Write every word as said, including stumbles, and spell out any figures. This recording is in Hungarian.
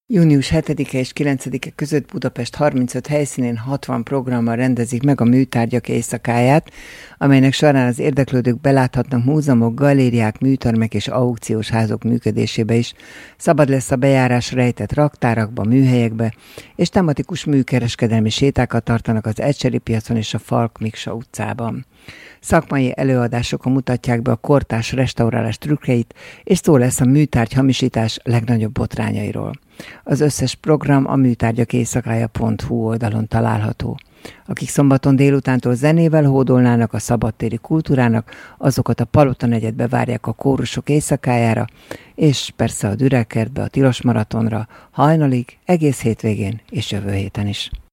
június hetedike és kilencedike között Budapest harmincöt helyszínén hatvan programmal rendezik meg a Műtárgyak éjszakáját, amelynek során az érdeklődők beláthatnak múzeumok, galériák, műtermek és aukciós házok működésébe is. Szabad lesz a bejárás rejtett raktárakba, műhelyekbe, és tematikus műkereskedelmi sétákat tartanak az Ecseri piacon és a Falk Miksa utcában. Szakmai előadásokon mutatják be a kortárs restaurálás trükkeit, és szó lesz a műtárgy hamisítás legnagyobb botrányairól. Az összes program a műtárgyak éjszakája pont hu oldalon található. Akik szombaton délutántól zenével hódolnának a szabadtéri kultúrának, azokat a Palota negyedbe várják a kórusok éjszakájára, és persze a Dürerkertbe, a Tilos Maratonra, hajnalig, egész hétvégén és jövő héten is.